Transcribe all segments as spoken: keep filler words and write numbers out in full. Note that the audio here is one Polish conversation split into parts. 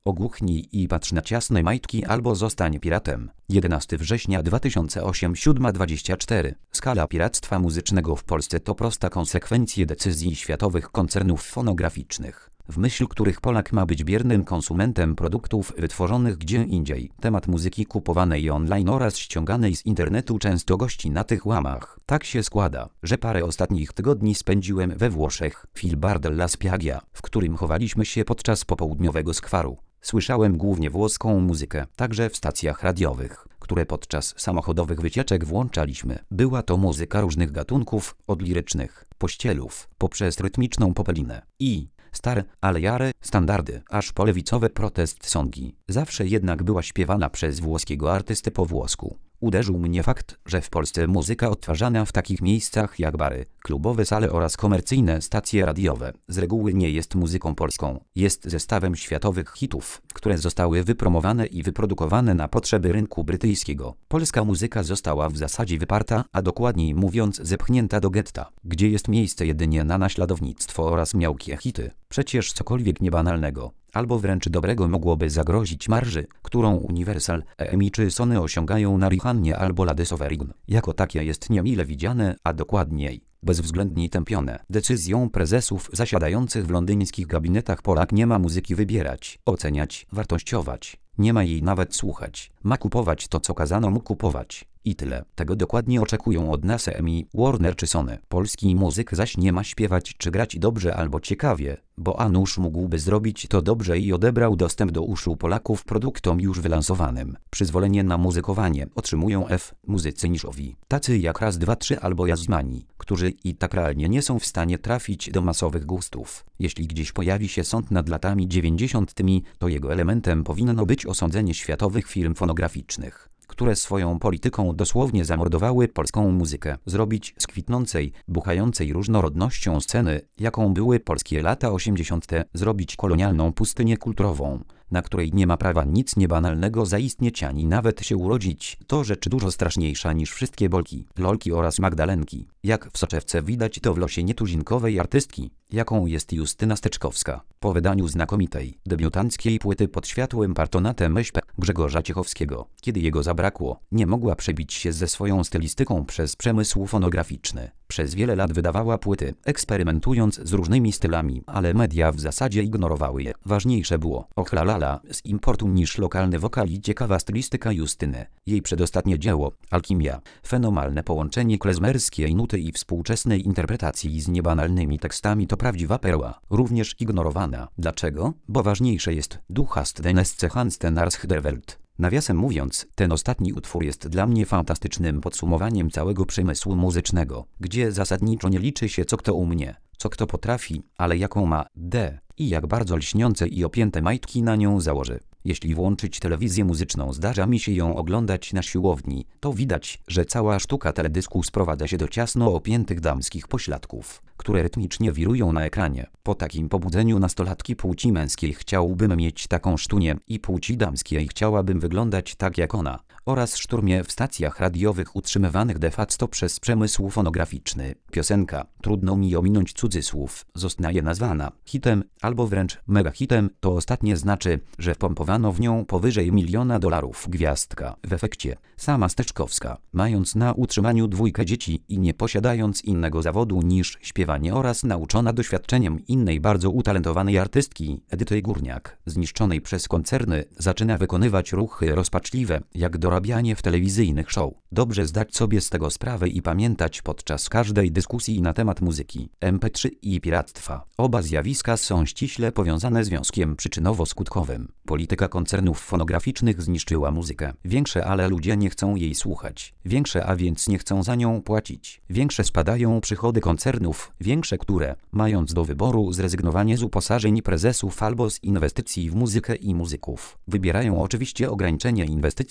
Ogłuchnij i patrz na ciasne majtki albo zostań piratem. jedenastego września dwa tysiące ósmego, siódma dwadzieścia cztery. Skala piractwa muzycznego w Polsce to prosta konsekwencja decyzji światowych koncernów fonograficznych, w myśl których Polak ma być biernym konsumentem produktów wytworzonych gdzie indziej. Temat muzyki kupowanej online oraz ściąganej z internetu często gości na tych łamach. Tak się składa, że parę ostatnich tygodni spędziłem we Włoszech, Fil Bar della Spiaggia, w którym chowaliśmy się podczas popołudniowego skwaru. Słyszałem głównie włoską muzykę, także w stacjach radiowych, które podczas samochodowych wycieczek włączaliśmy. Była to muzyka różnych gatunków, od lirycznych pościelów, poprzez rytmiczną popelinę i stare, ale jare standardy, aż po lewicowe protest songi. Zawsze jednak była śpiewana przez włoskiego artystę po włosku. Uderzył mnie fakt, że w Polsce muzyka odtwarzana w takich miejscach jak bary, klubowe sale oraz komercyjne stacje radiowe z reguły nie jest muzyką polską. Jest zestawem światowych hitów, które zostały wypromowane i wyprodukowane na potrzeby rynku brytyjskiego. Polska muzyka została w zasadzie wyparta, a dokładniej mówiąc zepchnięta do getta, gdzie jest miejsce jedynie na naśladownictwo oraz miałkie hity. Przecież cokolwiek niebanalnego, albo wręcz dobrego mogłoby zagrozić marży, którą Universal, E M I czy Sony osiągają na Rihannie albo Lady Sovereign. Jako takie jest niemile widziane, a dokładniej bezwzględnie tępione. Decyzją prezesów zasiadających w londyńskich gabinetach Polak nie ma muzyki wybierać, oceniać, wartościować. Nie ma jej nawet słuchać. Ma kupować to, co kazano mu kupować. I tyle. Tego dokładnie oczekują od nas E M I, Warner czy Sony. Polski muzyk zaś nie ma śpiewać czy grać dobrze albo ciekawie, bo a nuż mógłby zrobić to dobrze i odebrał dostęp do uszu Polaków produktom już wylansowanym. Przyzwolenie na muzykowanie otrzymują F muzycy niszowi, tacy jak Raz, Dwa, Trzy albo Jazzmani, którzy i tak realnie nie są w stanie trafić do masowych gustów. Jeśli gdzieś pojawi się sąd nad latami dziewięćdziesiątymi, to jego elementem powinno być osądzenie światowych firm fonograficznych, które swoją polityką dosłownie zamordowały polską muzykę. Zrobić z kwitnącej, buchającej różnorodnością sceny, jaką były polskie lata osiemdziesiąte, zrobić kolonialną pustynię kulturową, na której nie ma prawa nic niebanalnego zaistnieć ani nawet się urodzić. To rzecz dużo straszniejsza niż wszystkie Bolki, Lolki oraz Magdalenki. Jak w soczewce widać to w losie nietuzinkowej artystki, jaką jest Justyna Steczkowska. Po wydaniu znakomitej, debiutanckiej płyty pod światłym partonatem M Ś P Grzegorza Ciechowskiego, kiedy jego zabrakło, nie mogła przebić się ze swoją stylistyką przez przemysł fonograficzny. Przez wiele lat wydawała płyty, eksperymentując z różnymi stylami, ale media w zasadzie ignorowały je. Ważniejsze było ochlalala z importu niż lokalny wokal i ciekawa stylistyka Justyny. Jej przedostatnie dzieło, Alchimia, fenomenalne połączenie klezmerskiej nuty i współczesnej interpretacji z niebanalnymi tekstami to prawdziwa perła, również ignorowana. Dlaczego? Bo ważniejsze jest Du hast den Schansten Ars der Welt. Nawiasem mówiąc, ten ostatni utwór jest dla mnie fantastycznym podsumowaniem całego przemysłu muzycznego, gdzie zasadniczo nie liczy się co kto umie, co kto potrafi, ale jaką ma D i jak bardzo lśniące i opięte majtki na nią założy. Jeśli włączyć telewizję muzyczną, zdarza mi się ją oglądać na siłowni, to widać, że cała sztuka teledysku sprowadza się do ciasno opiętych damskich pośladków, które rytmicznie wirują na ekranie. Po takim pobudzeniu nastolatki płci męskiej chciałbym mieć taką sztunię i płci damskiej chciałabym wyglądać tak jak ona. Oraz szturmie w stacjach radiowych utrzymywanych de facto przez przemysł fonograficzny. Piosenka, trudno mi ominąć cudzysłów, zostaje nazwana hitem albo wręcz megahitem, to ostatnie znaczy, że wpompowano w nią powyżej miliona dolarów. Gwiazdka. W efekcie sama Steczkowska, mając na utrzymaniu dwójkę dzieci i nie posiadając innego zawodu niż śpiewanie oraz nauczona doświadczeniem innej bardzo utalentowanej artystki, Edyty Górniak, zniszczonej przez koncerny, zaczyna wykonywać ruchy rozpaczliwe, jak dorabianie w telewizyjnych show. Dobrze zdać sobie z tego sprawę i pamiętać podczas każdej dyskusji na temat muzyki, M P trzy i piractwa. Oba zjawiska są ściśle powiązane związkiem przyczynowo-skutkowym. Polityka koncernów fonograficznych zniszczyła muzykę. Większe, ale ludzie nie chcą jej słuchać. Większe, a więc nie chcą za nią płacić. Większe spadają przychody koncernów, większe, które, mając do wyboru zrezygnowanie z uposażeń prezesów albo z inwestycji w muzykę i muzyków, wybierają oczywiście ograniczenie inwestycji,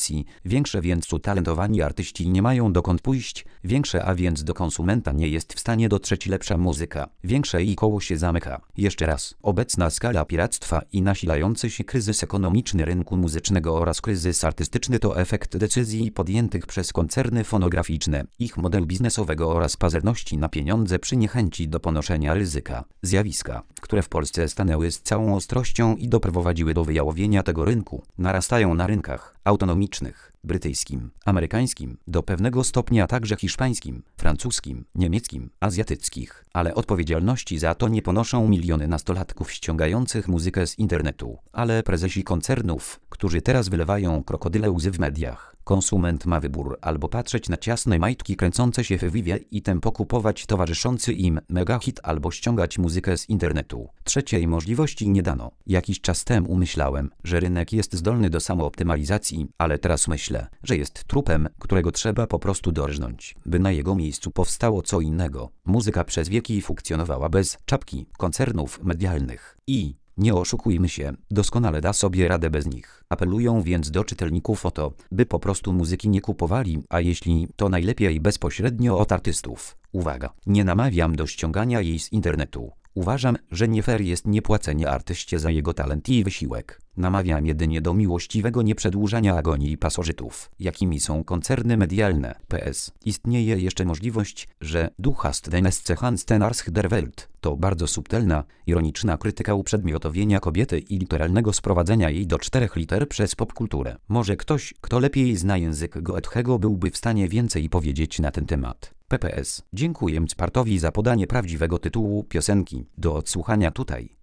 Większe więc utalentowani artyści nie mają dokąd pójść, większe a więc do konsumenta nie jest w stanie dotrzeć lepsza muzyka, większe i koło się zamyka. Jeszcze raz, obecna skala piractwa i nasilający się kryzys ekonomiczny rynku muzycznego oraz kryzys artystyczny to efekt decyzji podjętych przez koncerny fonograficzne, ich modelu biznesowego oraz pazerności na pieniądze przy niechęci do ponoszenia ryzyka. Zjawiska, które w Polsce stanęły z całą ostrością i doprowadziły do wyjałowienia tego rynku, narastają na rynkach autonomicznych, brytyjskim, amerykańskim, do pewnego stopnia także hiszpańskim, francuskim, niemieckim, azjatyckich, ale odpowiedzialności za to nie ponoszą miliony nastolatków ściągających muzykę z internetu, ale prezesi koncernów, którzy teraz wylewają krokodyle łzy w mediach. Konsument ma wybór: albo patrzeć na ciasne majtki kręcące się w Vivie i tempo kupować towarzyszący im megahit, albo ściągać muzykę z internetu. Trzeciej możliwości nie dano. Jakiś czas temu myślałem, że rynek jest zdolny do samooptymalizacji, ale teraz myślę, że jest trupem, którego trzeba po prostu dorżnąć, by na jego miejscu powstało co innego. Muzyka przez wieki funkcjonowała bez czapki koncernów medialnych i nie oszukujmy się, doskonale da sobie radę bez nich. Apelują więc do czytelników o to, by po prostu muzyki nie kupowali, a jeśli to najlepiej bezpośrednio od artystów. Uwaga, nie namawiam do ściągania jej z internetu. Uważam, że nie fair jest niepłacenie artyście za jego talent i wysiłek. Namawiam jedynie do miłościwego nieprzedłużania agonii pasożytów, jakimi są koncerny medialne. P S. Istnieje jeszcze możliwość, że Du hast den Hanstenarsch der Welt to bardzo subtelna, ironiczna krytyka uprzedmiotowienia kobiety i literalnego sprowadzenia jej do czterech liter przez popkulturę. Może ktoś, kto lepiej zna język Goethego, byłby w stanie więcej powiedzieć na ten temat. P P S. Dziękuję Spartowi za podanie prawdziwego tytułu piosenki. Do odsłuchania tutaj.